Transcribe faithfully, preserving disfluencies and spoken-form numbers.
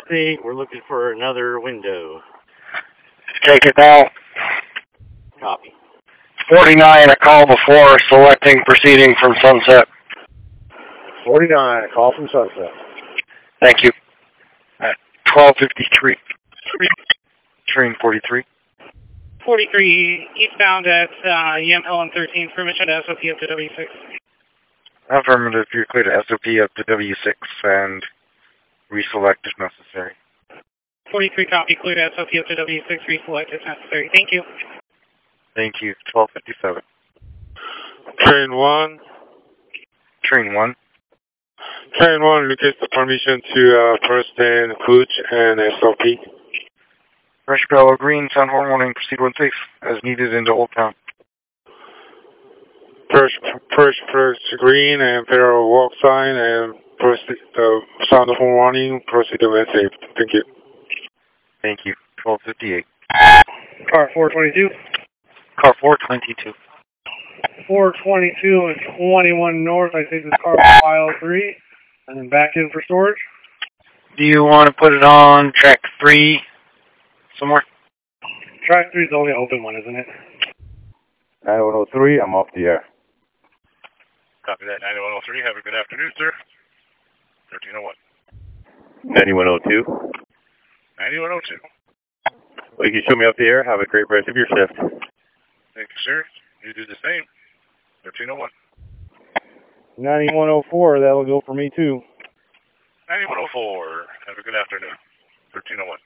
update. We're looking for another window. Take it now. Copy. forty-nine, a call before selecting proceeding from Sunset. forty-nine, a call from Sunset. Thank you. At twelve fifty-three. Train forty-three. forty-three, eastbound at uh, Yamhill and thirteen, permission to S O P up to W six. Affirmative, you're clear to S O P up to W six and reselect if necessary. forty-three, copy, clear to S O P up to W six, reselect if necessary. Thank you. Thank you. twelve fifty-seven. Train one. Train one. Train one request permission to uh, first and Cooch and S O P. Rush Bellow Green, sound horn warning, proceed when safe, as needed into Old Town. First, first, first green and federal walk sign and proceed, uh, sound horn warning, proceed when safe. Thank you. Thank you. twelve fifty-eight. Car four twenty-two. Car four twenty-two. four twenty-two and twenty-one north. I think this car file three. And then back in for storage. Do you want to put it on track three somewhere? Track three is the only open one, isn't it? ninety-one oh three, I'm off the air. Copy that, ninety-one oh three. Have a good afternoon, sir. thirteen oh one. ninety-one oh two. ninety-one oh two. Well, you can show me off the air. Have a great rest of your shift. Thank you, sir. You do the same. thirteen oh one. ninety-one oh four, that'll go for me too. ninety-one oh four. Have a good afternoon. thirteen oh one.